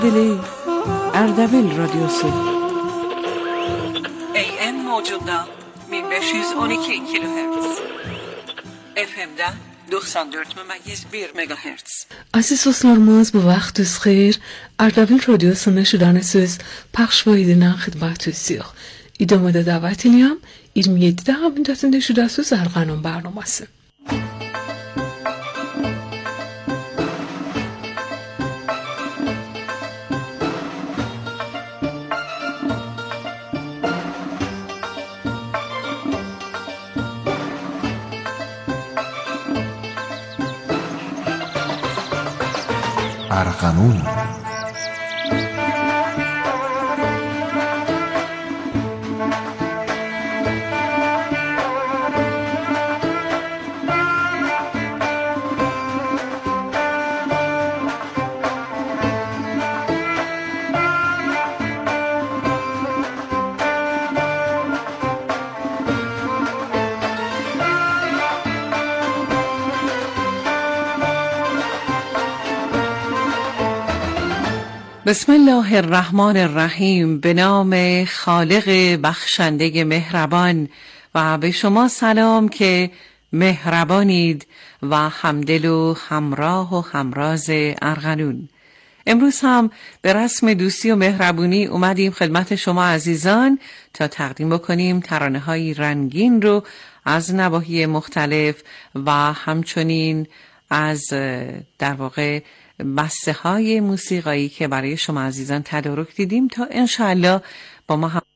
Dili Ardabil Radyosu AM mevcudda 1512 kilohertz FM'de 94,1 megahertz. Aziz dostlarımız, bu vaxtınız xeyir. Ardabil Radyosu meşhurdanəsiz pəxşvaydindən xidmətinizdəyik. İdamada dəvət edirəm 27 dəqiqə müddətində şudasız Arğanun برنامه‌si. ارغنون بسم الله الرحمن الرحیم. به نام خالق بخشنده مهربان و به شما سلام که مهربانید و همدل و همراه و همراز ارغنون. امروز هم به رسم دوستی و مهربونی اومدیم خدمت شما عزیزان تا تقدیم بکنیم ترانه‌های رنگین رو از نواحی مختلف و همچنین از در واقع بسته های موسیقایی که برای شما عزیزان تدارک دیدیم تا انشاءالله با ما هم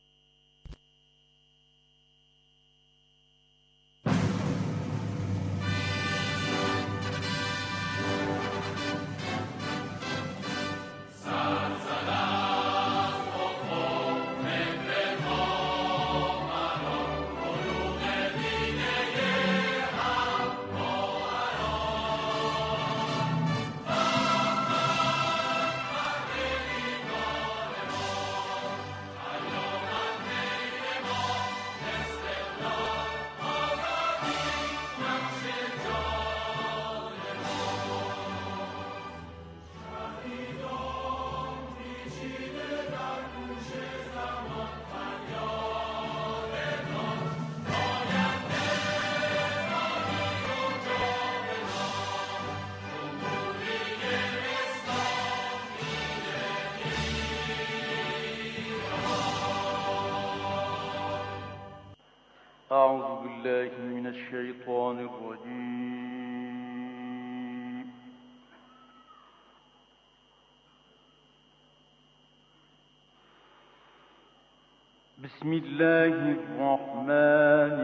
أعوذ بالله من الشيطان الرجيم. بسم الله الرحمن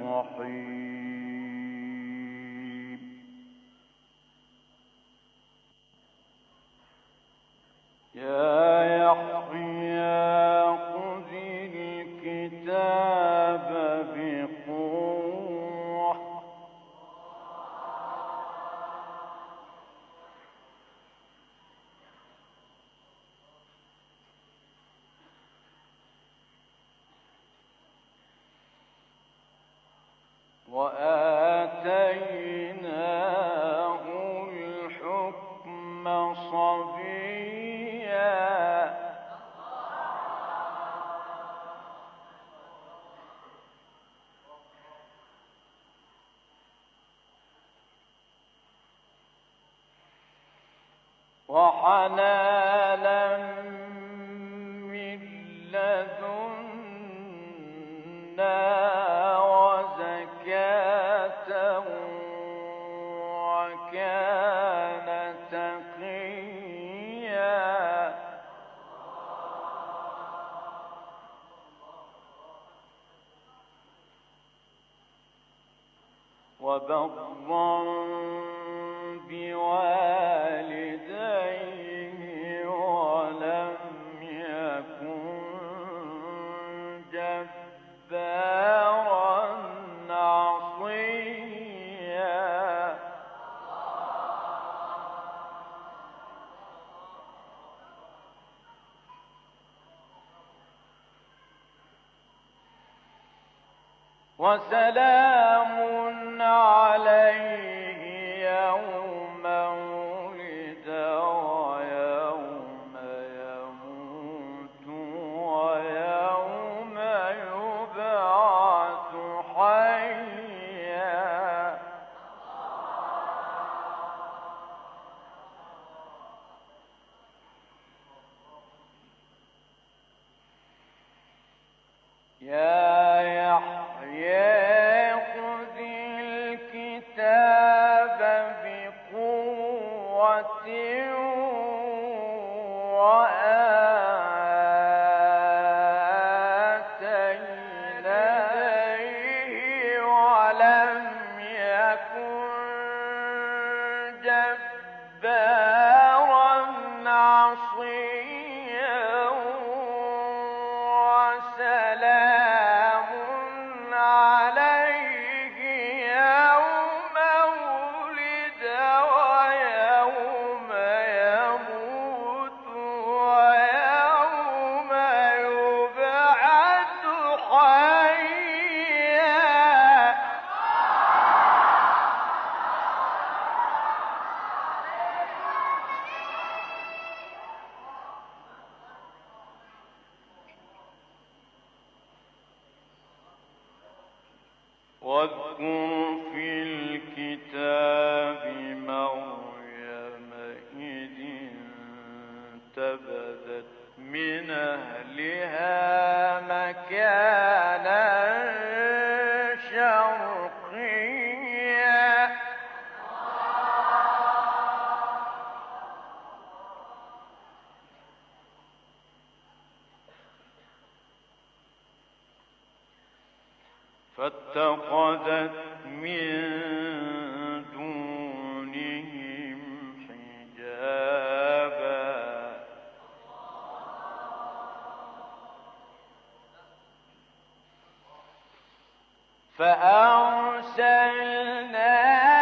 الرحيم. يا يحيى خذ الكتاب بقوة وآتيناه الحكم صبيا وحنانا من لدنا وزكاة وكان تقيا وبرا بوالديه ولم يكن جبارا عصيا وسلام عليه يوم ولد ويوم يا يحيى خذ الكتاب بقوة وآتيناه ولم يكن جبارا عصيا وسلام عليه يوم ولد ويوم يموت ويوم يبعث حيا. واذكر في الكتاب مريم إذ انتبذت من أهلها مكانا شرقيا فاتخذت من دونهم حجابا فأرسلنا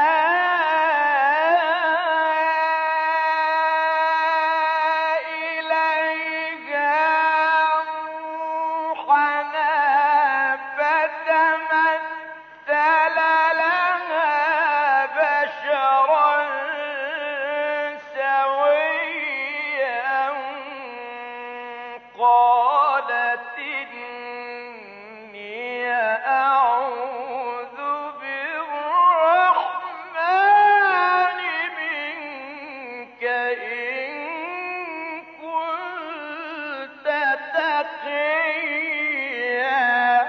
قالت إني أعوذ بالرحمن منك إن كنت تقيا.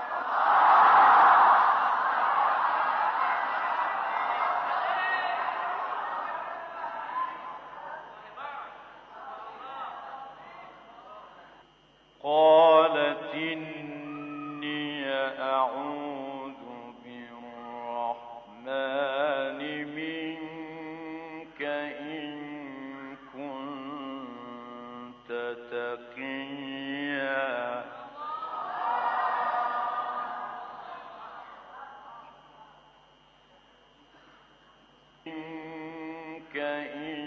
قالت إني أعوذ بالرحمن منك إن كنت تقيا. منك إن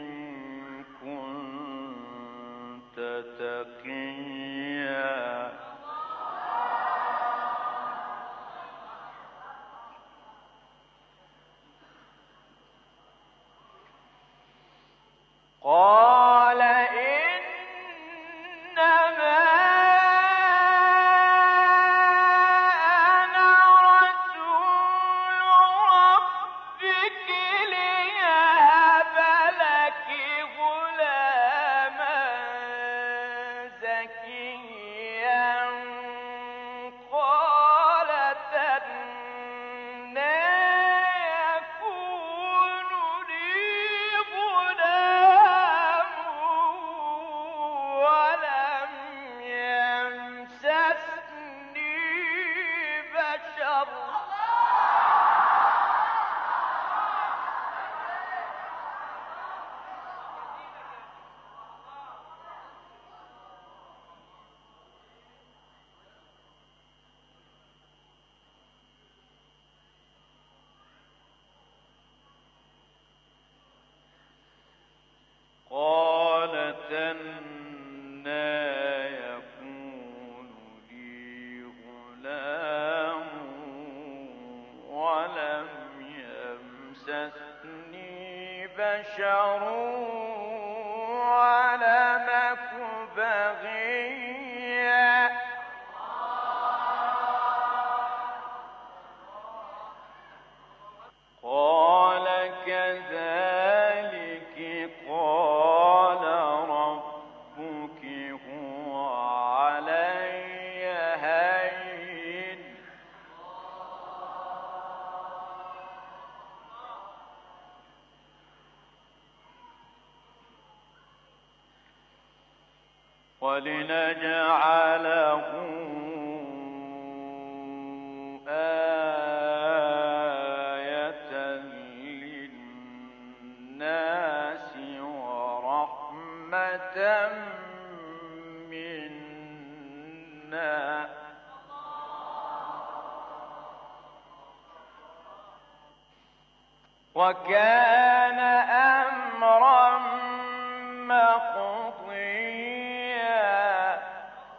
كنت تقيا. قال إنما أنا رسول ربك ليهب لك غلاما زكيا. قالت أنى يكون لي غلام ولم يمسسني بشر. قالت أنى يكون لي غلام ولم يمسسني بشر ولم أك بغيا. قال كذلك قال ربك هو علي هين ولنجعله آية للناس ورحمة منا وكان أمرا مقضيا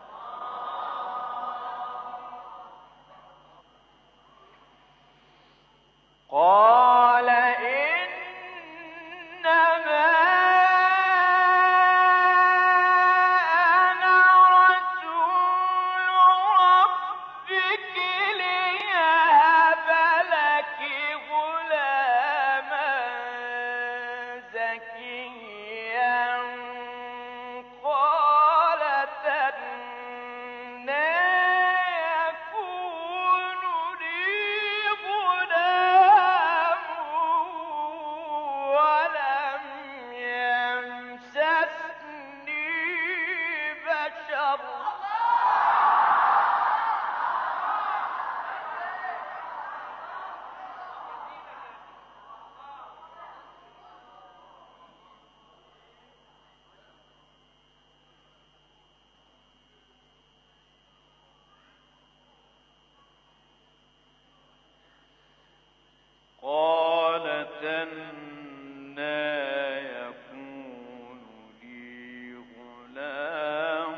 قال إنما أنا رسول ربك ليهب لك غلاما زكيا قالت أنى يكون لي غلام ولم يمسسني بشر قالت أنى يكون لي غلام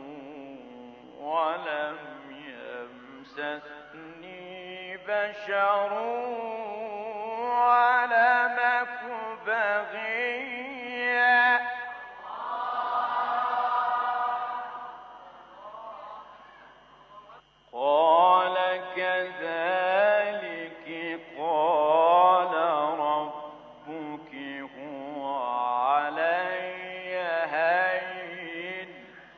ولم يمسسني بشر ولم أك بغيا قال كذلك قال ربك هو علي هين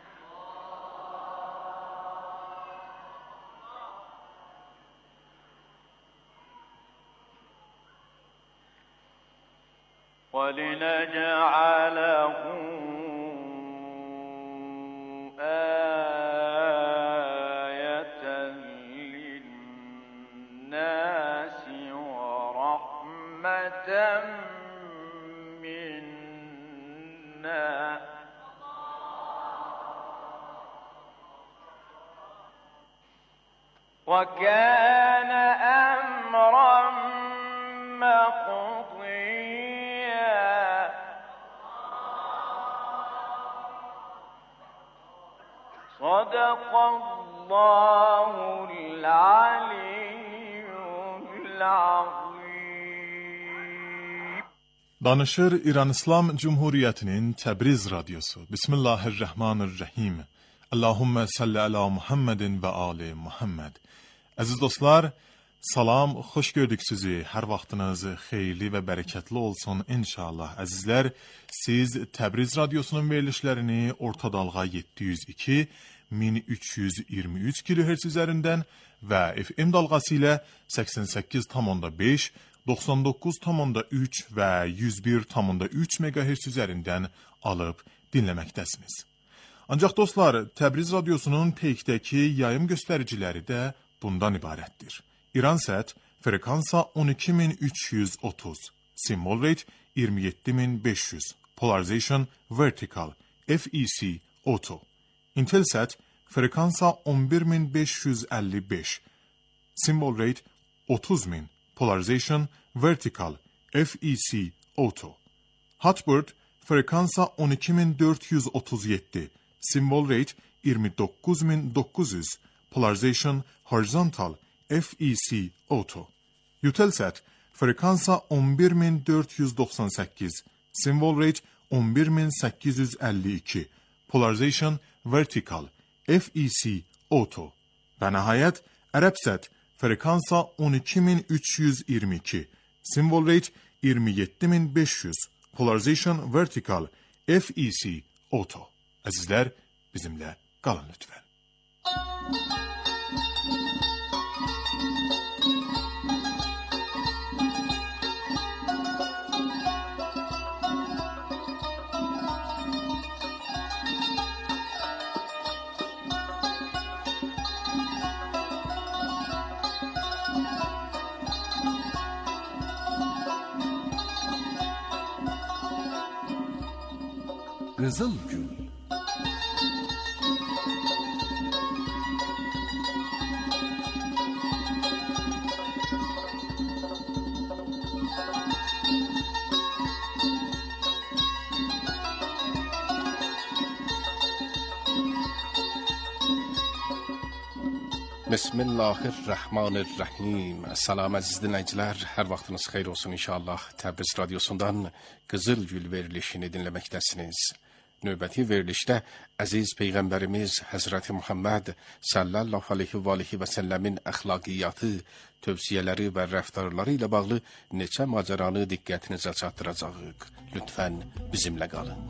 ولنجعله آية للناس ورحمة منا وكان أمرا مقضيا صدق الله العلي العظيم. Danışır İran İslam Cumhuriyeti'nin Təbriz Radyosu. Bismillahirrahmanirrahim. Allahümme salli ala Muhammedin ve ali Muhammed. Aziz dostlar, salam, xoş gördük sizi. Hər vaxtınız xeyirli və bərəkətli olsun inşallah. Əzizlər, siz Təbriz Radyosunun verilişlərini orta dalğa 702 1323 kHz üzərindən və FM dalğası ilə 88,5, 99,3 və 101,3 MHz üzərindən alıb dinləməkdəsiniz. Ancaq dostlar, Təbriz Radyosunun peykdəki yayım göstəriciləri də bundan ibarətdir. İransat frekansa 12330, symbol rate 27500, polarization vertical, FEC auto. Intelsat frekansa 11555, symbol rate 30000, polarization vertical, FEC auto. Hotbird frekansa 12437, symbol rate 29900, polarization horizontal, FEC auto. Eutelsat frekansa 11498, symbol rate 11852, polarization vertical, FEC auto. Və nəhayət Arabsat frekansa 12322, symbol rate 27500, polarization vertical, FEC auto. Əzizlər, bizimlə qalın lütfən. Qızıl Gül. Bismillahirrahmanirrahim. Salam əziz dinləyicilər, hər vaxtınız xeyir olsun inşallah. Təbriz radiosundan Qızıl Gül verilişini dinləməkdəsiniz. Növbəti verilişdə əziz Peyğəmbərimiz Həzrəti Muhammed sallallahu aleyhi və səlləmin əxlaqiyyatı, tövsiyələri və rəftarları ilə bağlı neçə macəranı diqqətinizə çatdıracağıq. Lütfən bizimlə qalın.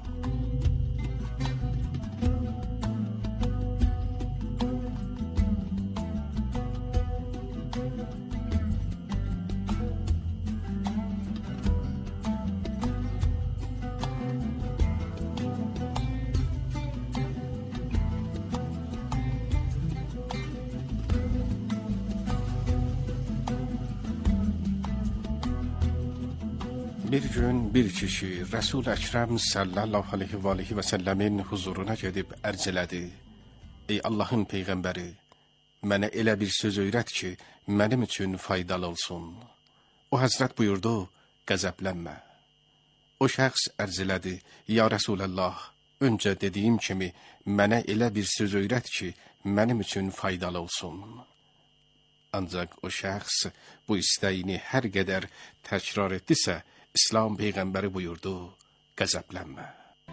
Bir gün bir kişi Resul Əkrəm sallallahu aleyhi və səlləmin huzuruna gedib ərz elədi. Ey Allahın Peyğəmbəri, mənə elə bir söz öyrət ki, mənim üçün faydalı olsun. O həzrət buyurdu, qəzəblənmə. O şəxs ərz elədi, ya Rəsulallah, öncə dediyim kimi, mənə elə bir söz öyrət ki, mənim üçün faydalı olsun. Ancaq o şəxs bu istəyini hər qədər təkrar etdisə, İslam Peyğəmbəri buyurdu, qəzəblənmə.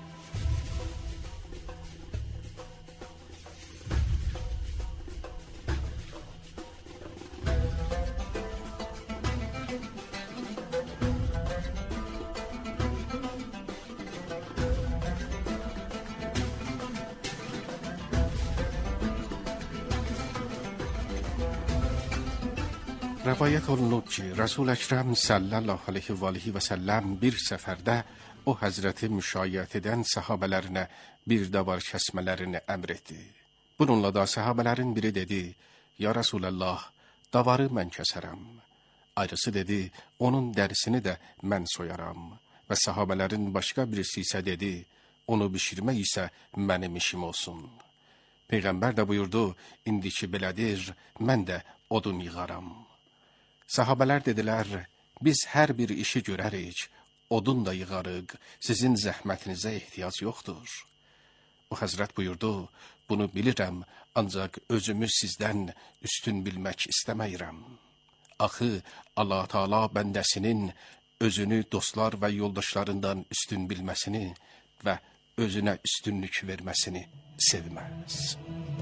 Rəvayət olunub ki, Resul Əkrəm sallallahu aleyhi və səlləm bir səfərdə o həzrəti müşayiət edən səhabələrinə bir davar kəsmələrini əmr etdi. Bununla da səhabələrin biri dedi, ya Rasulallah, davarı mən kəsərəm. Ayrısı dedi, onun dərisini də mən soyaram. Və səhabələrin başqa birisi isə dedi, onu bişirmək isə mənim işim olsun. Peyğəmbər də buyurdu, indiki belədir, mən də odun yığaram. Sahabələr dedilər, biz hər bir işi görərik, odun da yığarıq, sizin zəhmətinizə ehtiyac yoxdur. O həzrət buyurdu, bunu bilirəm, ancaq özümü sizdən üstün bilmək istəməyirəm. Axı, Allah Teala bəndəsinin özünü dostlar və yoldaşlarından üstün bilməsini və özünə üstünlük verməsini sevməz.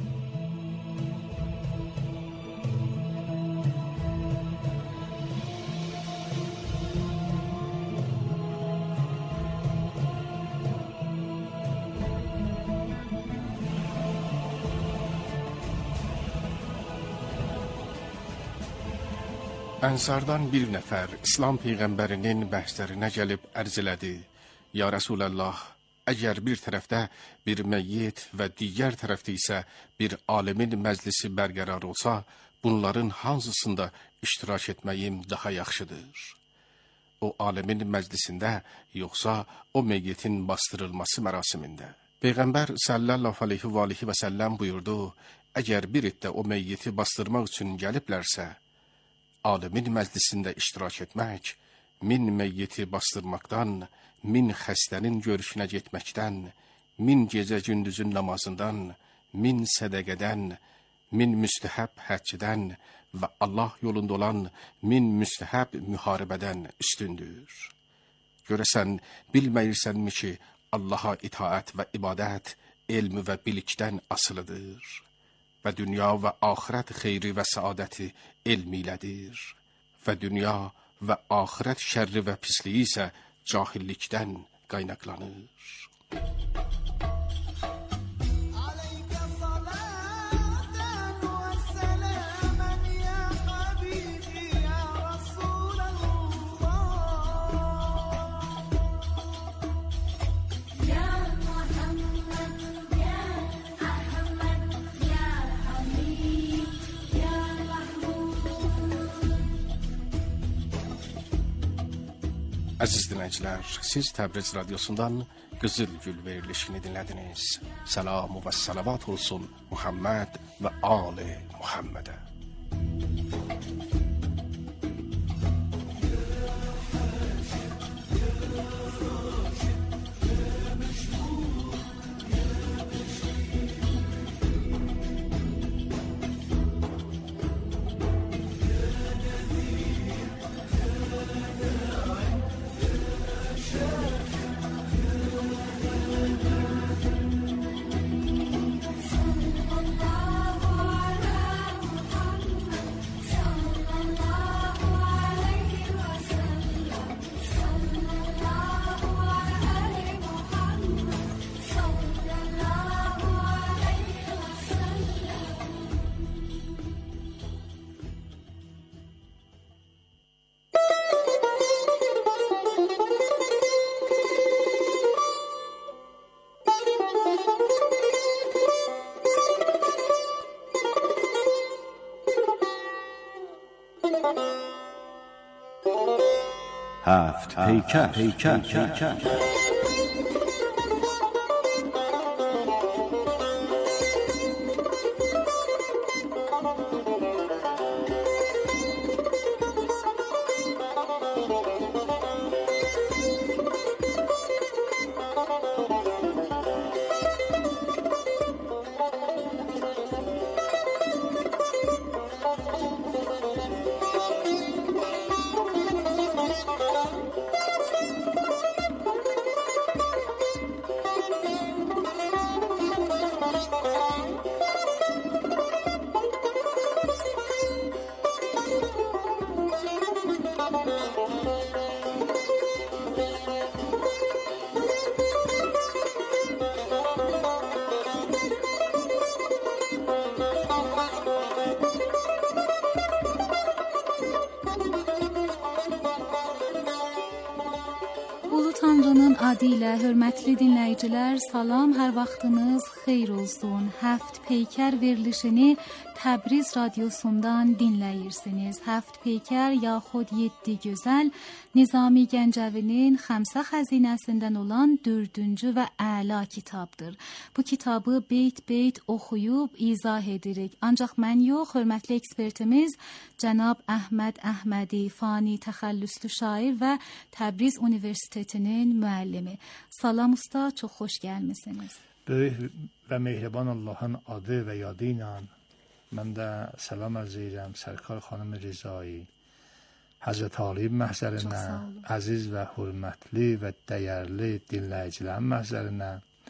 Ənsardan bir nəfər İslam Peyğəmbərinin bəhslərinə gəlib ərz elədi. Ya Rasulallah, əgər bir tərəfdə bir məyyit və digər tərəfdə isə bir alimin məclisi bərqərar olsa, bunların hansısında iştirak etməyim daha yaxşıdır? O alimin məclisində, yoxsa o meyyitin bastırılması mərasimində? Peyğəmbər sallallahu aleyhi və səlləm buyurdu, əgər bir iddə o meyyiti bastırmaq üçün gəliblərsə, alimin məclisində iştirak etmək, 1000 meyyiti bastırmaqdan, 1000 xəstənin görüşünə getməkdən, 1000 gecə gündüzün namazından, 1000 sədəqədən, 1000 müstəhəb həccdən və Allah yolunda olan 1000 müstəhəb müharibədən üstündür. Görəsən, bilməyirsənmi ki, Allaha itaət və ibadət, elm və bilikdən asılıdır. Və dünya və axirət xeyri və səadəti elm ilədir. Və dünya və axirət şərri və pisliyi isə cahillikdən qaynaqlanır. Əziz dinləyicilər, siz Təbriz radiosundan Qızıl Gül verilişini dinlediniz. Selam ve salavat olsun Muhammed ve Ali Muhammed'e. هفت پیکر. Ulu Tanrının adı ilə hörmətli dinləyicilər, salam, hər vaxtınız xeyir olsun. Həft Peykər verilişini Təbriz radiosundan dinləyirsiniz. Həft Peykər yaxud 7 gözəl Nizami Gəncəvinin Xəmsə xəzinəsindən olan 4-cü və əla kitabdır. Bu kitabı beyt-beyt oxuyub izah edirik. Ancaq mən yox, hörmətli ekspertimiz cənab Əhməd Əhmədi, fani təxəllüslü şair və Təbriz Universitetinin müəllimi. Salam usta, çox xoş gəlmisiniz. Böyük və mehriban Allahın adı və yadı ilə mən də salam arz edirəm Sərkar xanım Rizai, Həzrət Talib məhzərinə, əziz və hörmətli və dəyərli dinləyicilərin məhzərinə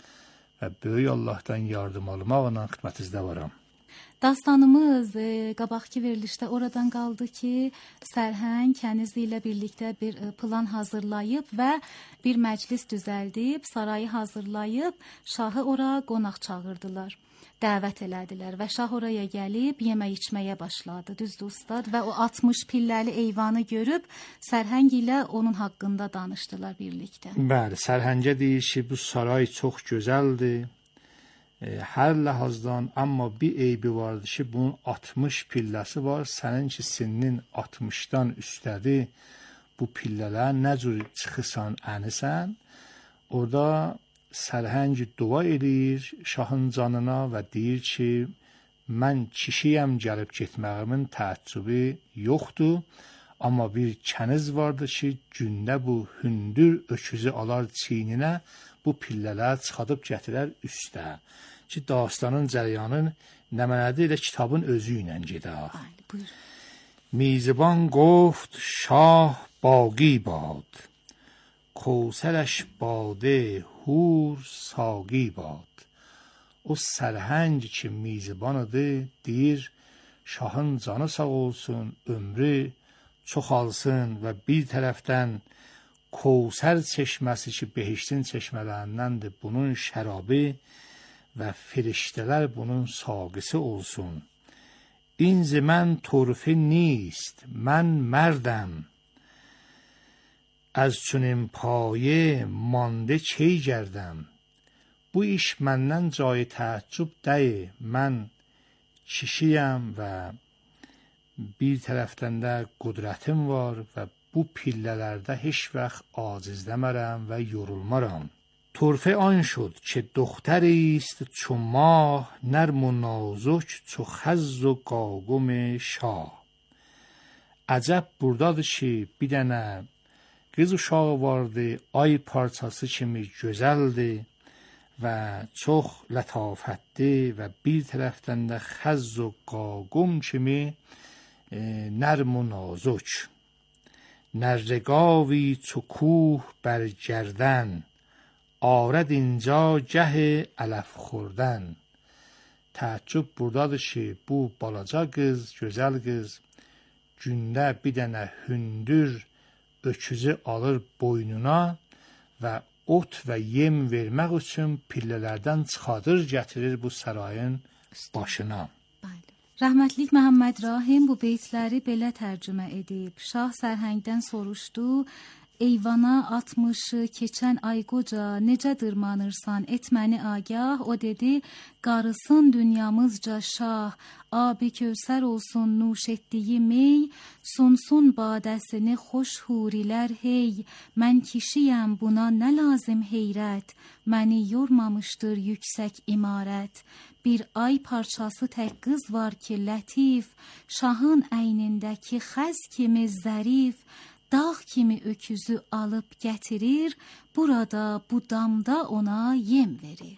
və böyük Allahdan yardım almaqla xidmətinizdə varam. Dastanımız qabaqki verilişdə oradan qaldı ki, Sərhəng Kənizli ilə birlikdə bir plan hazırlayıb və bir məclis düzəldib, sarayı hazırlayıb, şahı ora qonaq çağırdılar. Dəvət elədilər və şah oraya gəlib yemək içməyə başladı, düzdür ustad, və o 60 pilləli eyvanı görüb Sərhəng ilə onun haqqında danışdılar birlikdə. Bəli, Sərhəngə deyir ki, bu saray çox gözəldir, hər ləhazdan, amma bir eybi vardır ki, bunun 60 pilləsi var, sənin ki sinnin 60-dan üstədir, bu pillələr nə cür çıxırsan, ənisən, orada Sərhəng dua edir şahın canına və deyir ki, mən kişiyəm, gəlib getməyimin təəccübü yoxdur, amma bir kəniz vardır ki, gündə bu hündür öküzü alar çiyninə, bu pillələr çıxadıb gətirər üstə. Ki, dastanın cəryanın nəmənədir elə kitabın özü ilə gedək. میزبان گفت شاه باقی باد کوثرش باده hur saqi bad. O Sərhəng ki میزبانıdır, deyir şahın canı sağ olsun, ömrü çoxalsın və bir tərəfdən Kovsər çeşməsi ki behiştin çeşmələrindəndir, bunun şərabı və firiştələr bunun saqisi olsun. İnz mən torfi نیست من مردم از چنین پایه مانده چی گردم. Bu iş məndən cayı təəccüb deyil. Mən kişiyəm və bir tərəfdən də qudrətim var və bu pillələrdə heç vaxt acizləmərəm və yorulmaram. طرفه آن شد که دختری است چو ماه، نرم و نازک چو خز و قاقم şah. Acəb burdadır ki, bir dənə qız uşağı vardı, ay parçası kimi gözəldir və çox lətafətli və bir tərəfdən də xəz و qaqum kimi nərm و نازک. نرگاوی چو کوه بر گردن، آرد اینجا گه علف خوردن. Təəccüb burdadır ki, bu balaca qız, gözəl qız gündə bir dənə hündür öküzü alır boynuna və ot və yem vermək üçün pillələrdən çıxadır, gətirir bu sarayın başına. Rəhmətlik Məhəmməd Rahim bu beytləri belə tərcümə edib. Şah sərhəngdən soruşdu: eyvana atmışı keçən ay qoca, necə dırmanırsan, et məni agah. O dedi: qarısın dünyamızca şah, abi kövsər olsun nuş etdiyi mey, sunsun badəsini xoş hurilər hey. Mən kişiyəm, buna nə lazım heyrət, məni yormamışdır yüksək imarət. Bir ay parçası tək qız var ki lətif, şahın əynindəki xəz kimi zərif, dağ kimi öküzü alıb gətirir, burada bu damda ona yem verir.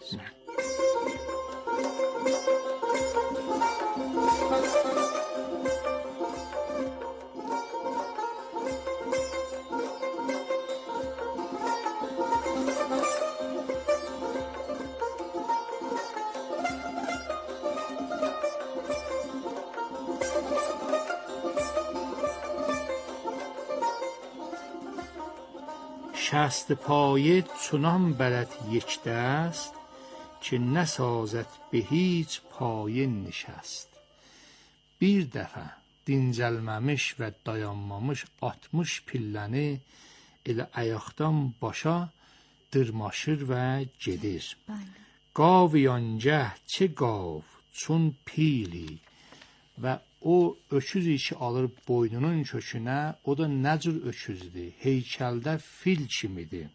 شست پایه چنان برد یک دست، که نسازد به هیچ پایه نشست. Bir dəfə dincəlməmiş və dayanmamış 60 pilləni elə ayaqdan başa dırmaşır və gedir. Qaviyangə çə qav çun pili və o öküz ki alır boynunun kökünə, o da nə cür öküzdür? Heykəldə fil kimidir.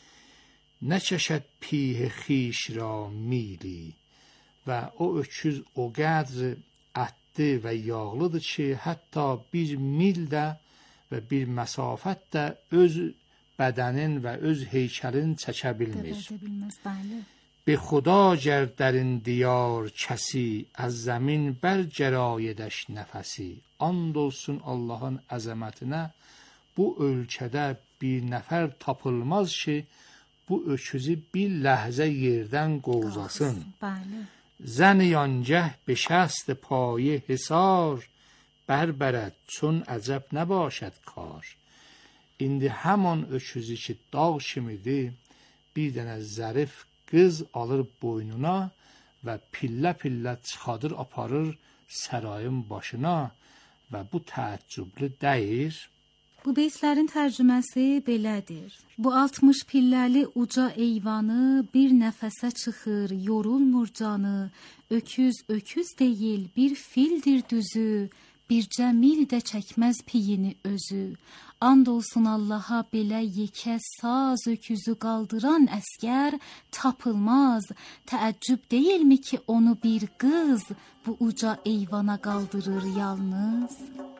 Nə çəşəd pih xiş ra mili və o öküz o qədr ətli və yağlıdır ki, hətta bir mil də və bir məsafət də öz bədənin və öz heykəlin çəkə bilmir. به خدا گر در این دیار کسی، از زمین بر گرایدش نفسی. And olsun Allah'ın əzəmətinə, bu ölkədə bir nəfər tapılmaz ki, bu öküzü bir ləhzə yerdən qovzasın. زن یانگه به شست پایه حصار، بربرد چون عجب نباشد کار. İndi həman öküzü ki dağ kimidir, bir dənə zərif qız alır boynuna və pillə-pillə çıxadır, aparır sarayın başına və bu təəccüblü deyir. Bu beytlərin tərcüməsi belədir. Bu 60 pilləli uca eyvanı bir nəfəsə çıxır, yorulmur canı. Öküz öküz deyil, bir fildir düzü. Bircə mil də çəkməz piyini özü. And olsun Allaha, belə yekə saz öküzü qaldıran əskər tapılmaz. Təəccüb deyilmi ki onu bir qız bu uca eyvana qaldırır yalnız?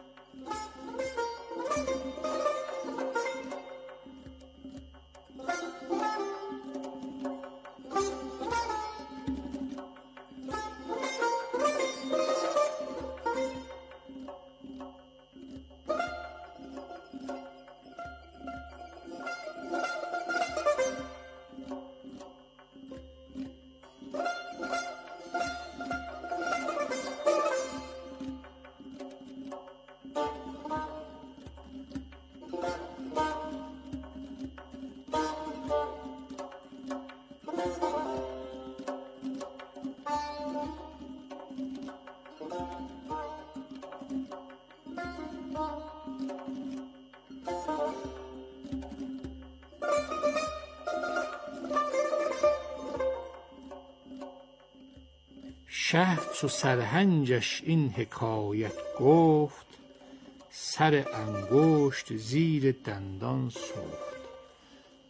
شه چو سرهنجش این حکایت گفت، سر انگشت زیر دندان سوخت.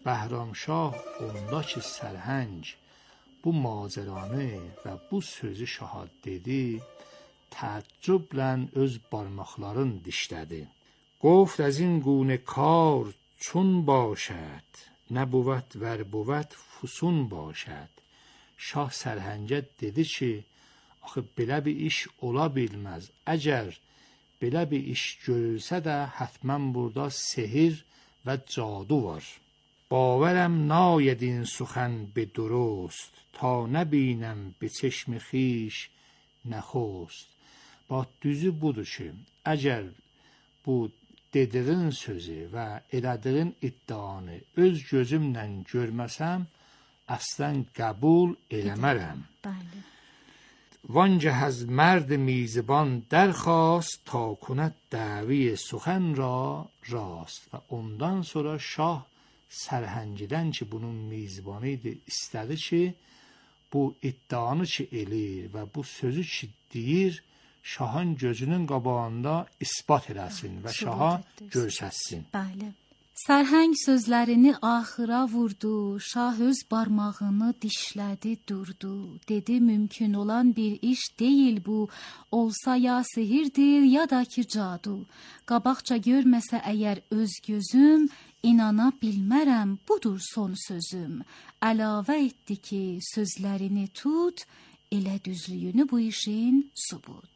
Bəhramşah onda ki Sərhəng bu mazəranı və bu sözü şaha dedi, təəccüblə öz barmaqların dişlədi. Gofت از این گونه کار چون باشد نبود ور بود فسون باشد. Şah Sərhəngə dedi ki, axı belə bir iş ola bilməz. Əgər belə bir iş görülsə də həttəmən burada sehir və cadu var. باورم ناید این سخن به درست تا نبینم به چشم خویش نخست. Bax düzü budur ki, əgər bu dediğin sözü və elədiğin iddianı öz gözümlə görməsəm, əslən qəbul eləmərəm. بله. وانگه از مرد میزبان درخواست تا کند دعوی سخن را راست. و ondan sonra şah Sərhəngdən ki bunun mizbanı idi, istədi ki bu iddianı ki eləyir və bu sözü ki deyir şahın gözünün qabağında isbat eləsin və şaha göstərsin. Bəli. Sərhəng sözlərini axıra vurdu, şah öz barmağını dişlədi durdu. Dedi mümkün olan bir iş deyil bu, olsa ya sihirdir ya da ki cadu. Qabaqca görməsə əgər öz gözüm, inana bilmərəm budur son sözüm. Əlavə etdi ki sözlərini tut, elə düzlüyünü bu işin subut.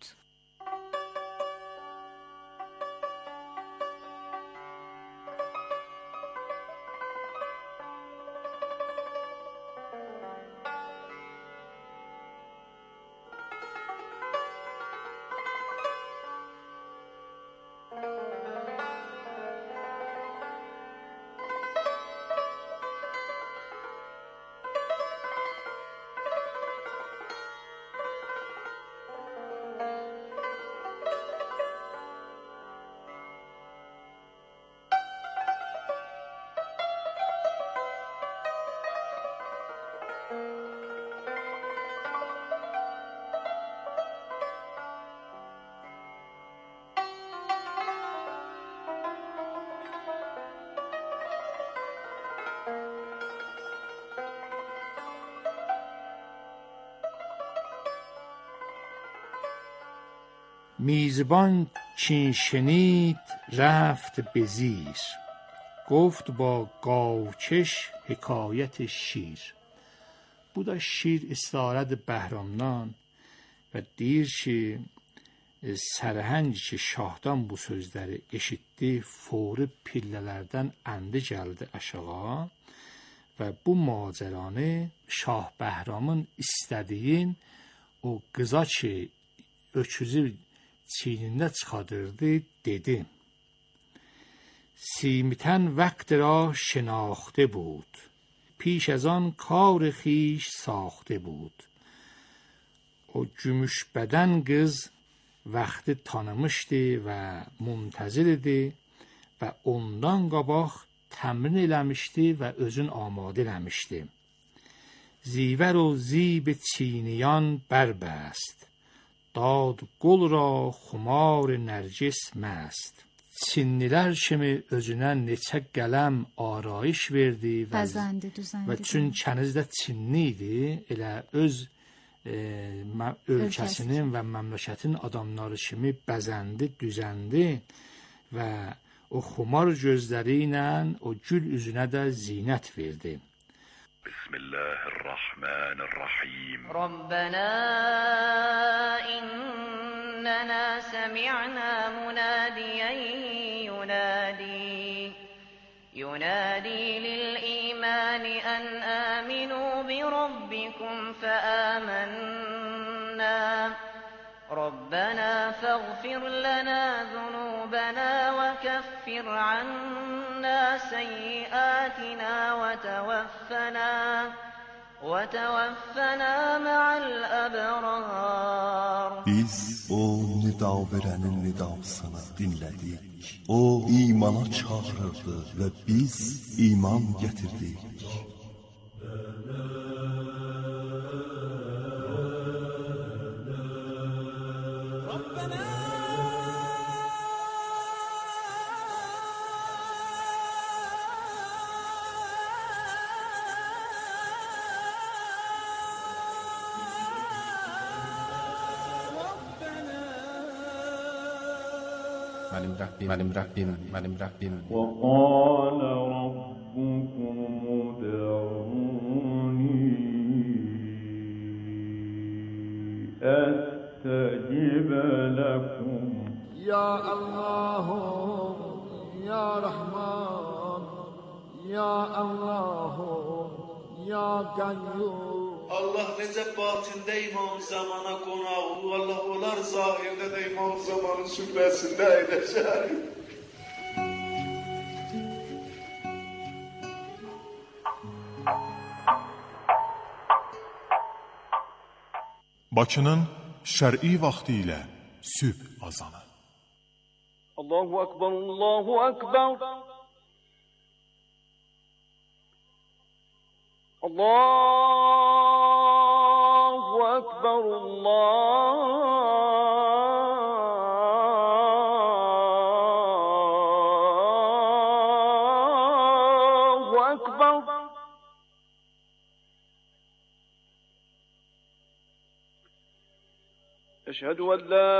میزبان چین شنید رفت به زیر، گفت با گاوچش حکایت şir. Bu da şir istərədi Bəhramdan və deyir ki, Sərhəng ki şahdan bu sözləri eşitdi, fori pillələrdən əndi gəldi aşağı və bu macəranı Şah Bəhramın istədiyin o qıza ki öküzü çiynində çıxadırdı dedi. سیمتن وقت را شناخته بود، پیش از آن کار خویش ساخته بود. O gümüş bədən qız vaxtı tanımışdı və muntazir idi və ondan qabaq təmrin eləmişdi və özün amadə eləmişdi. زیور و زیب چینیان بربست، داد گل را خمار نرگس مست. Çinlilər kimi özünə neçə qələm arayış verdi və çün kənizdə Çinli idi, elə öz ölkəsinin və məmləkətin adamları kimi bəzəndi, düzəndi və o xumar gözləri ilə o gül üzünə də zinət verdi. Bismillahirrahmanirrahim. Rabbana innana sami'na munadiyan ينادي للإيمان أن آمنوا بربكم فآمنا ربنا فاغفر لنا ذنوبنا وكفر عنا سيئاتنا وتوفنا مع الأبرار. Biz o nida verənin nidasını dinlədik. O imana çağırırdı və biz iman gətirdik. منم ربیم وقال ربكم ادعوني استجب لكم یا الله یا رحمان یا الله یا قیوم. Allah necə batində İmam Zamana qonağı, Allah olar zahirdə də İmam Zamanın sübrəsində edəcək. Bakının şər'i vaxtı ilə sübh azanı. Allahu Akbar, Allahu Akbar. Allahu Akbar, Allahu Akbar. Eşhedü en la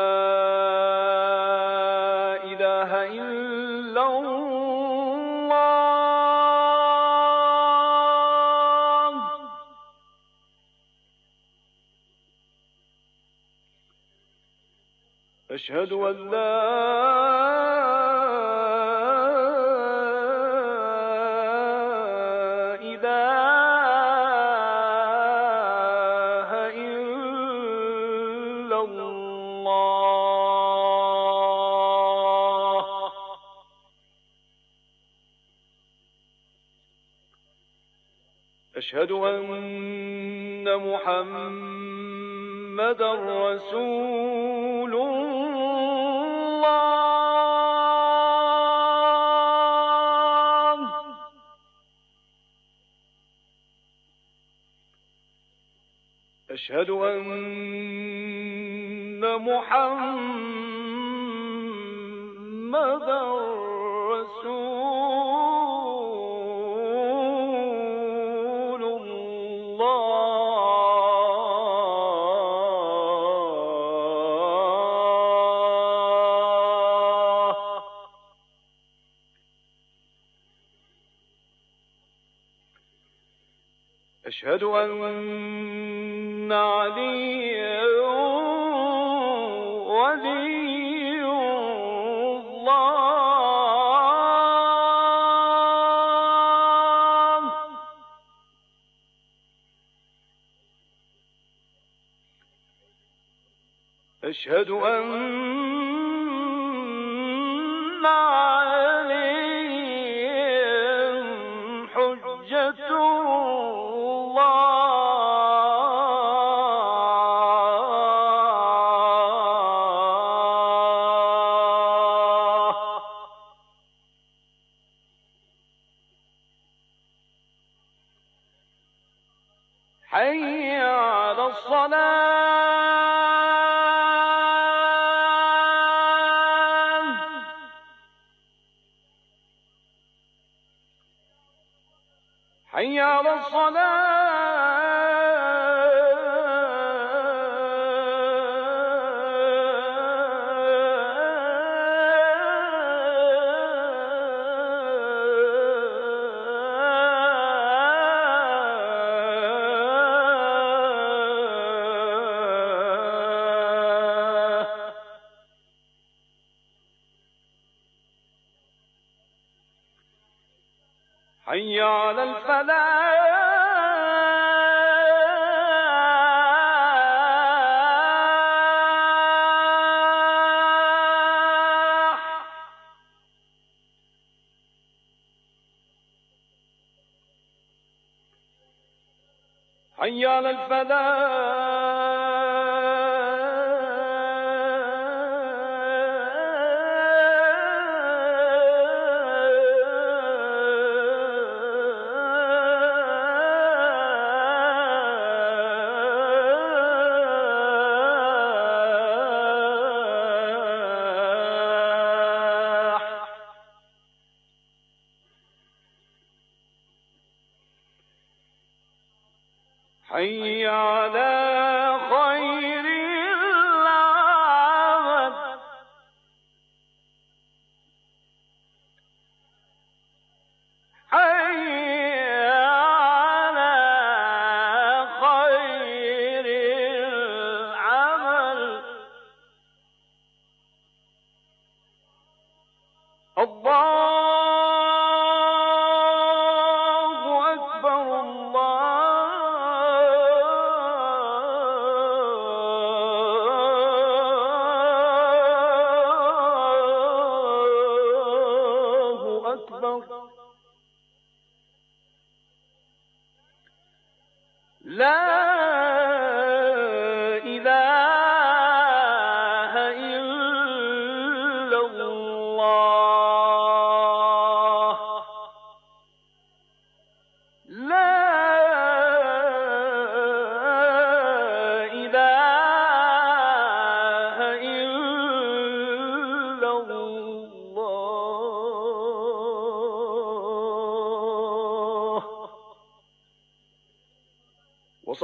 ilahe illallah. Eşhedü en la ilahe illallah. Eşhedü enne Muhammeden Resulullah. Eşhedü enne Muhammeden Resulullah. Eşhedü enne Aliyyən Veliyyullah. Eşhedü enne Aliyyən Hüccetullah. Hayy ale's-salah. Hayy ale's-salah. Hayy alel-felah. Hayy alel-felah. Hayy ala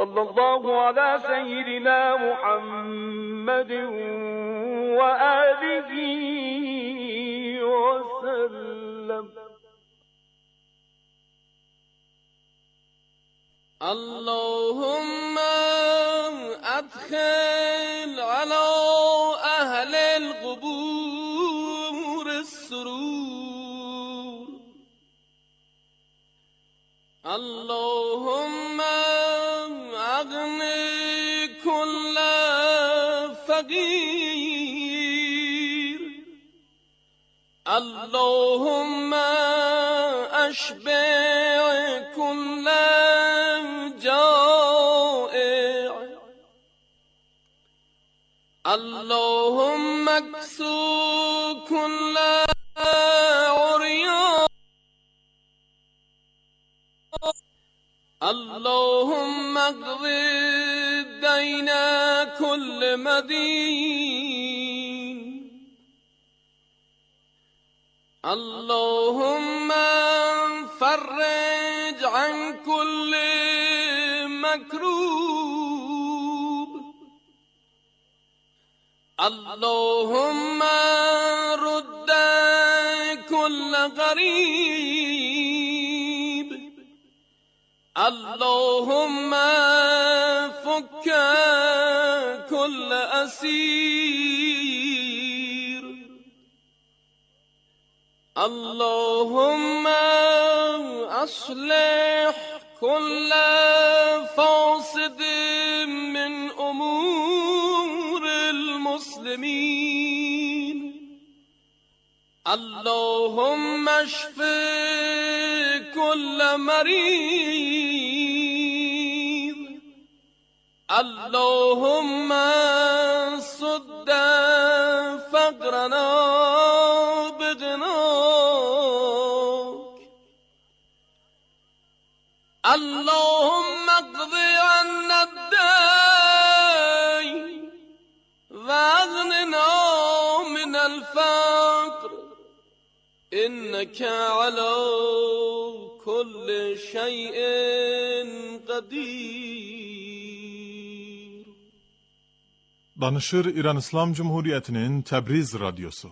صلی الله علی سیدنا محمد و آله و سلم. اللهم ادخل على اهل القبور السرور. اللهم اغني كل فقير. اللهم اشبع كل جائع. اللهم اكسو كل عريان. اللهم اقض دين كل مدين. اللهم فرج عن كل مكروب. اللهم رد كل غريب. اللهم فك كل أسير. اللهم أصلح كل فاسد من أمور المسلمين. اللهم اشف كل مريض. اللهم سد فقرنا بغناك. اللهم اقض عنا الدين واغننا من الفقر إنك على كل شيء قدير. Danışır İran İslam Cumhuriyeti'nin Təbriz Radyosu.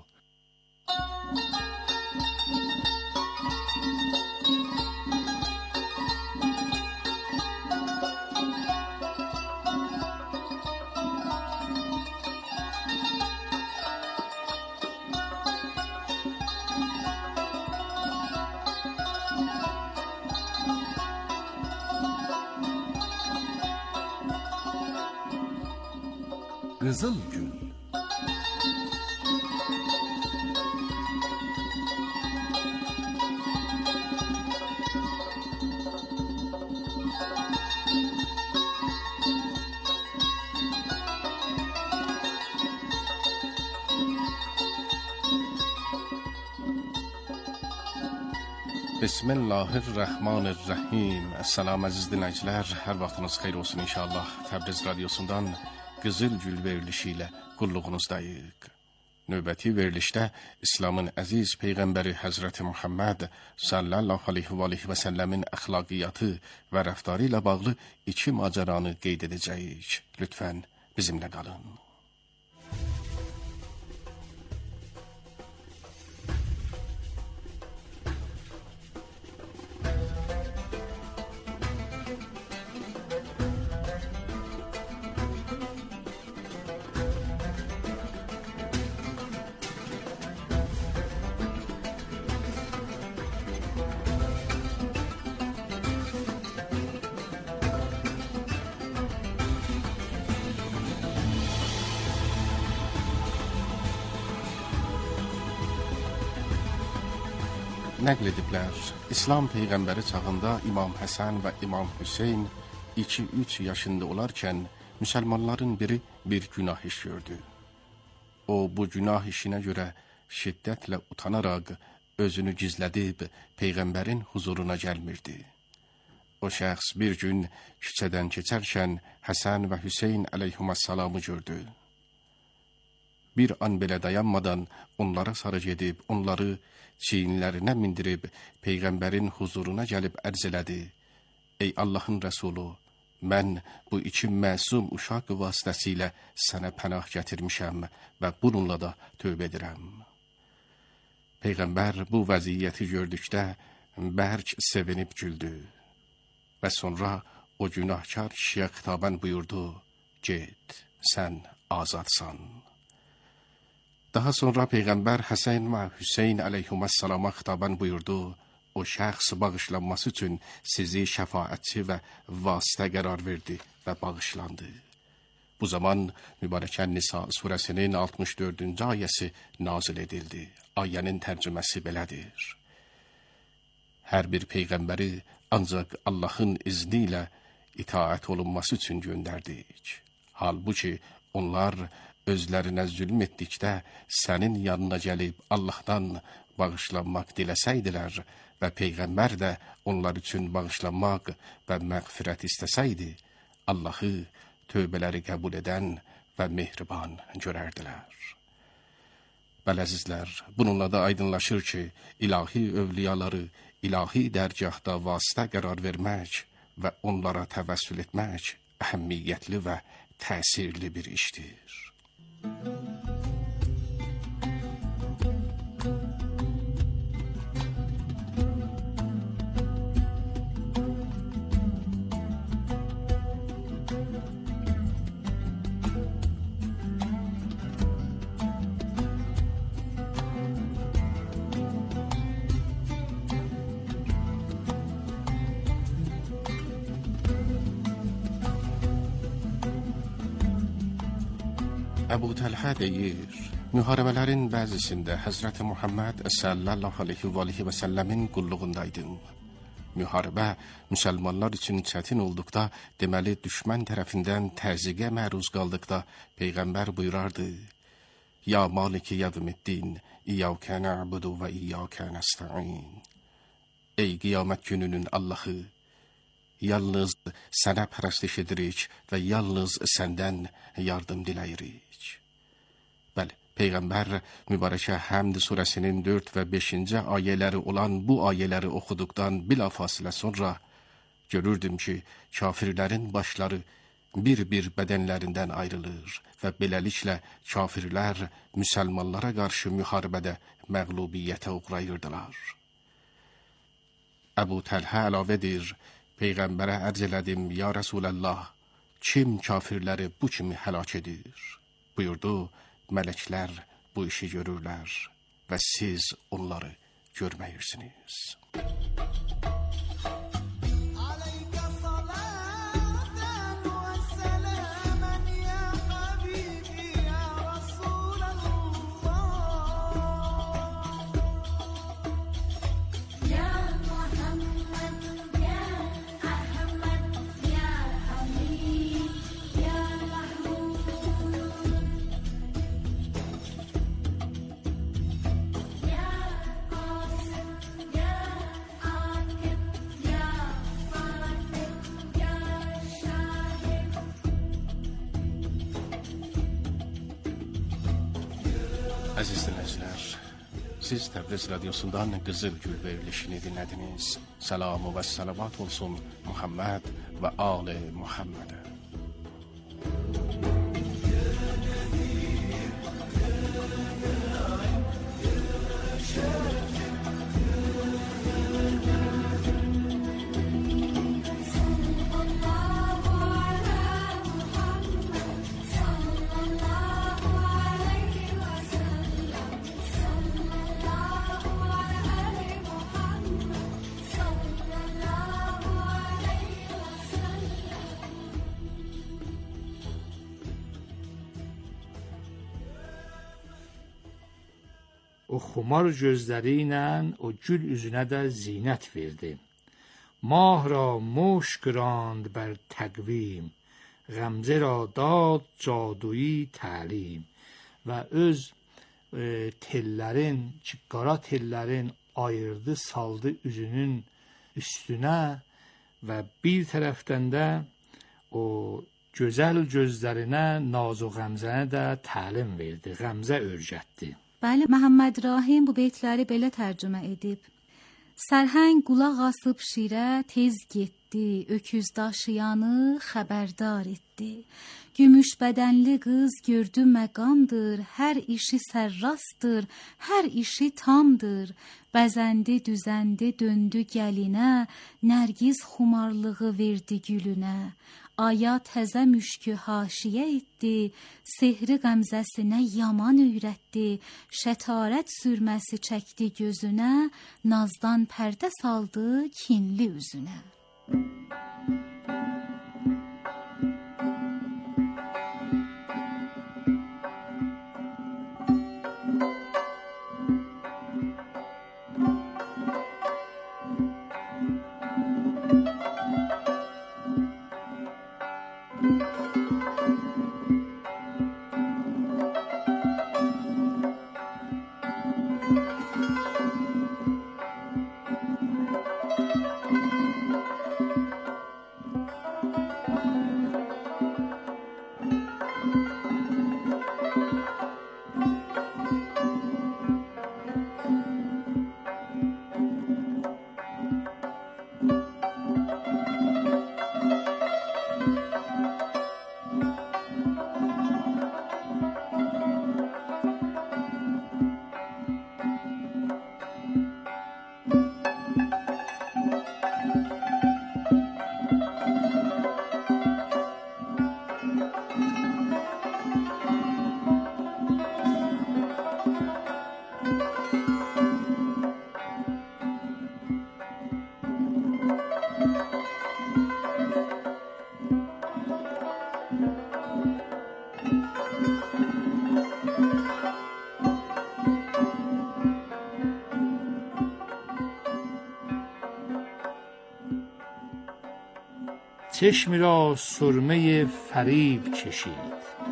Qızıl Gül. Bismillahirrahmanirrahim. Salam əziz dinləyicilər, hər vaxtınız xeyir olsun inşallah. Təbriz Radyosundan Qızıl Gül verilişi ilə qulluğunuzdayıq. Növbəti verilişdə İslamın əziz Peyğəmbəri Həzrəti Muhammed sallallahu aleyhi və səlləmin əxlaqiyyatı və rəftarı ilə bağlı iki macəranı qeyd edəcəyik. Lütfən bizimlə qalın. Nəql ediblər, İslam Peyğəmbəri çağında İmam Həsən və İmam Hüseyn 2-3 yaşında olarkən müsəlmanların biri bir günah iş gördü. O, bu günah işinə görə şiddətlə utanaraq özünü gizlədib Peyğəmbərin huzuruna gəlmirdi. O şəxs bir gün küçədən keçərkən Həsən və Hüseyn əleyhissalamı gördü. Bir an belə dayanmadan onlara sarı gedib, onları çiyinlərinə mindirib Peyğəmbərin huzuruna gəlib ərz elədi. Ey Allahın Rəsulu, mən bu iki məsum uşaq vasitəsilə sənə pənah gətirmişəm və bununla da tövbə edirəm. Peyğəmbər bu vəziyyəti gördükdə bərk sevinib güldü və sonra o günahkar kişiyə xitabən buyurdu: get, sən azadsan. Daha sonra Peyğəmbər Həsən və Hüseyn əleyhissalama xitabən buyurdu: o şəxs bağışlanması üçün sizi şəfaətçi və vasitə qərar verdi və bağışlandı. Bu zaman mübarəkən Nisa surəsinin 64-cü ayəsi nazil edildi. Ayənin tərcüməsi belədir: hər bir peyğəmbəri ancaq Allahın izni ilə itaət olunması üçün göndərdik. Halbuki onlar özlərinə zülm etdikdə sənin yanına gəlib Allahdan bağışlanmaq diləsəydilər və Peyğəmbər də onlar üçün bağışlanmaq və məğfirət istəsəydi, Allahı tövbələri qəbul edən və mehriban görərdilər. Bəli əzizlər, bununla da aydınlaşır ki, ilahi övliyaları ilahi dərgahda vasitə qərar vermək və onlara təvəssül etmək əhəmiyyətli və təsirli bir işdir. Əbu Təlhə deyir, müharibələrin bəzisində Həzrət Muhammed sallallahu aleyhi və səlləmin qulluğundaydım. Müharibə müsəlmanlar üçün çətin olduqda, deməli düşmən tərəfindən təzyiqə məruz qaldıqda Peyğəmbər buyurardı: ya Maliki yevmiddin, İyyəkə na'budu və İyyəkə nəstə'in. Ey qiyamət gününün Allahı, yalnız sənə pərəstiş edirik və yalnız səndən yardım diləyirik. Bəli, Peyğəmbər mübarəkə Həmd surəsinin 4 və 5-ci ayələri olan bu ayələri oxuduqdan bilafasilə sonra görürdüm ki, kafirlərin başları bir-bir bədənlərindən ayrılır və beləliklə kafirlər müsəlmanlara qarşı müharibədə məğlubiyyətə uğrayırdılar. Əbu Təlhə əlavə edir, Peyğəmbərə ərz elədim: ya Rəsulallah, kim kafirləri bu kimi həlak edir? Buyurdu: mələklər bu işi görürlər və siz onları görməyirsiniz. Əziz dinləyicilər, siz Təbriz Radyosu'ndan Qızıl Gül verilişini dinlədiniz. Selamu və salavat olsun Muhammed və Ali Muhammed'e. O xumar gözləri ilə o gül üzünə də zinət verdi. Mah ra muşk راند بر təqvim, غمزه را داد جادویی təlim. Və öz tellərin, qara tellərin ayırdı, saldı üzünün üstünə və bir tərəfdən də o gözəl gözlərinə naz و qəmzəni də təlim verdi, qəmzə öyrətdi. Bəli, Məhəmməd Rahim bu beytləri belə tərcümə edib. Sərhəng qulaq asıb şirə tez getdi, öküz daşıyanı xəbərdar etdi. Gümüş bədənli qız gördü məqamdır, hər işi sərrastdır, hər işi tamdır. Bəzəndi, düzəndi, döndü gəlinə, nərgiz xumarlığı verdi gülünə. Aya təzə müşkü haşiyə etdi, sehri qəmzəsinə yaman öyrətdi. Şətarət sürməsi çəkdi gözünə, nazdan pərdə saldı kinli üzünə. چشم را سرمه فریب چشید،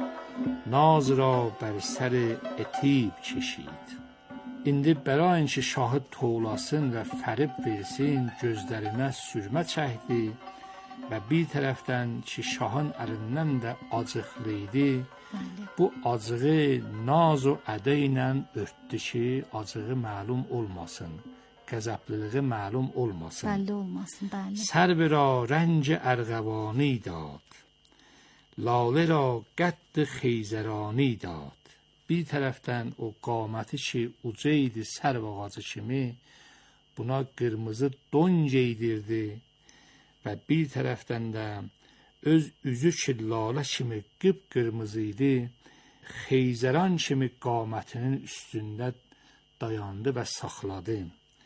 naz را bər sər etib çeşid. İndi bərayinçi şahı toğlasın və fərib versin, gözlərinə sürmə çəkdi və bir tərəfdən ki şahın əlindən də acıqlı idi, bu acığı naz o ədə ilə örtdü ki, acığı məlum olmasın, qəzəbliliği məlum olmasın. Bəlli olmasın, bəli. Sərv را رنج ارغوانی داد، لاله را قد خیزرانی داد. Bir tərəfdən o qaməti ki uca idi sərv ağacı kimi, buna qırmızı don geydirdi və bir tərəfdən də öz üzü ki lalə kimi qıpqırmızı idi, xeyzəran kimi qamətinin üstündə dayandı və saxladı.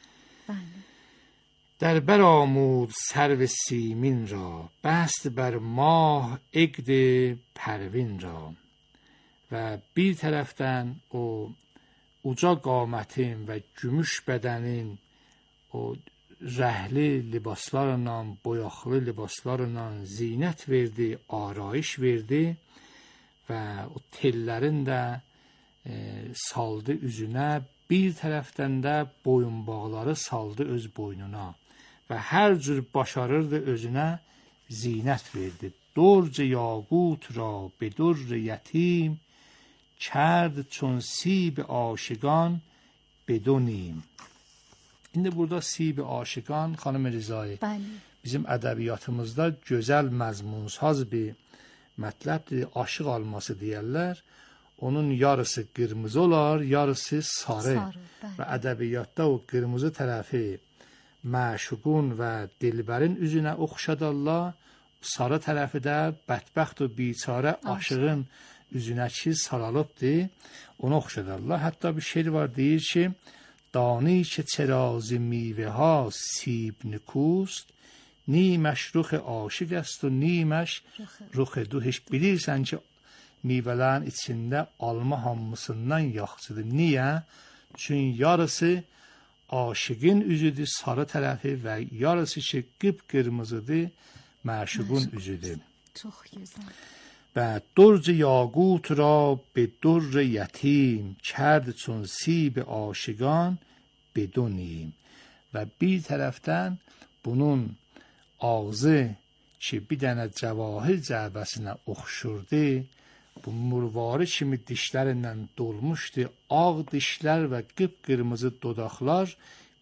در بر آمود سرو سیمین را، بست بر ماه عقد پروین را. Və bir tərəfdən o uca qamətin və gümüş bədənin o rəhli libaslarla, boyaqlı libaslarla zinət verdi, arayış verdi və o tellərin də saldı üzünə, bir tərəfdən də boyunbağları saldı öz boynuna və hər cür başarırdı özünə zinət verdi. درج یاقوت را به در یتیم، کرد چون سیب آشگان به دو نیم. İndi burada sib aşiqan xanım Rizai bizim ədəbiyyatımızda gözəl məzmunsaz bir mətləbdir. Aşıq alması deyərlər. Onun yarısı qırmızı olar, yarısı sarı. Və ədəbiyyatda o qırmızı tərəfi məşuqun və dilbərin üzünə oxşadarlar. Sarı tərəfi də bədbəxt və biçarə aşığın üzünə ki saralıbdır. Onu oxşadarlar. Hətta bir şeir var deyir ki, دانی که چرا ز میوه ها سیب نکوست، نیمش رخ عاشق است و نیمش رخ دوست. Bilirsən ki meyvələrin içində alma hamısından yaxşıdır. Niyə? Çünki yarısı aşığın üzüdür, sarı tərəfi və yarısı ki qıpqırmızıdır, məşuqun üzüdür. Çox gözəl. و درج یاقوت را به در یتیم، کرد چون سیب آشگان به دو نیم. و bir tərəfdən bunun ağzı ki bir dənə cəvahir cəbəsinə oxşurdu, bu murvarı kimi dişlərindən dolmuşdu, ağ dişlər və qıpqırmızı dodaqlar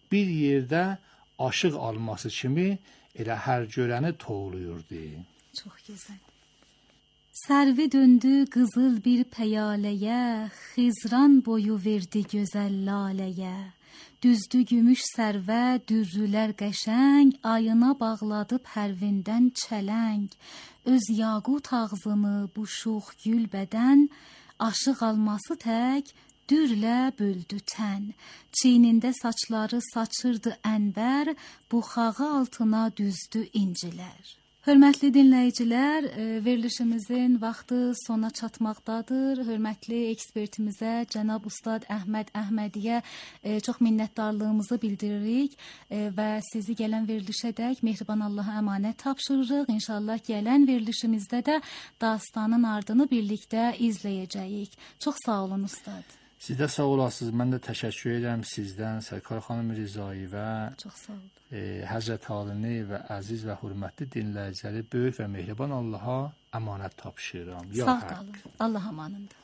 bir yerdə aşıq alması kimi elə hər görəni toğluyurdu. Çox gözəl. Sərvi döndü qızıl bir peyaleyə, Xizran boyu verdi gözəl laləyə. Düzdü gümüş sərvə, dürrülər qəşəng, ayına bağladı pərvindən çələng. Öz yaqut ağzını bu şux gül bədən, aşıq alması tək dürlə böldü tən. Çiynində saçları saçırdı ənbər, buxağı altına düzdü incilər. Hörmətli dinləyicilər, verilişimizin vaxtı sona çatmaqdadır. Hörmətli ekspertimizə, cənab Ustad Əhməd Əhmədiyə çox minnətdarlığımızı bildiririk və sizi gələn verilişədək Mehriban Allaha əmanət tapşırırıq. İnşallah gələn verilişimizdə də dastanın ardını birlikdə izləyəcəyik. Çox sağ olun Ustad. Siz də sağ olasınız. Mən də təşəkkür edirəm sizdən, Sərkar xanım Rizai və Həzrət Alini və əziz və hörmətli dinləyiciləri böyük və mehriban Allaha əmanət tapşırıram. Sağ qalın. Allah amanında.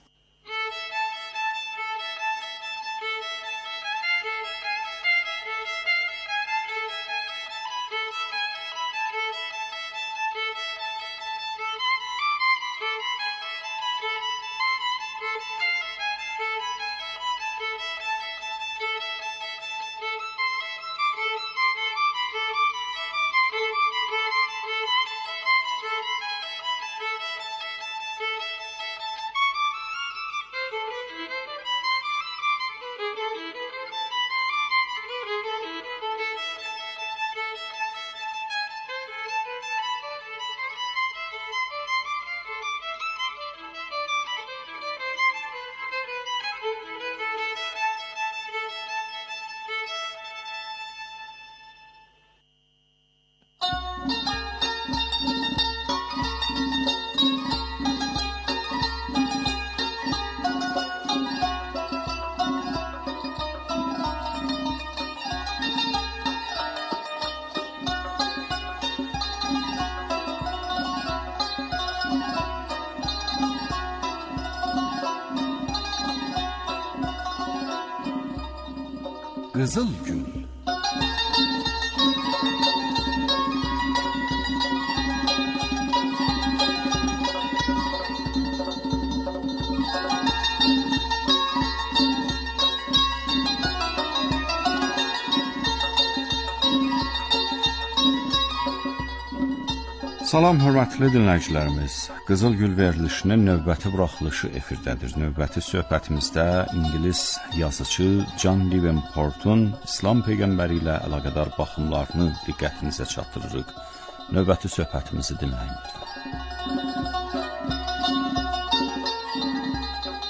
Qızıl Gül. Salam hörmətli dinləyicilərimiz. Qızıl Gül verilişinin növbəti buraxılışı efirdədir. Növbəti söhbətimizdə İngilis yazıcı John Davenportun İslam peyğəmbəri ilə əlaqədar baxımlarını diqqətinizə çatdırırıq. Növbəti söhbətimizi dinləyin.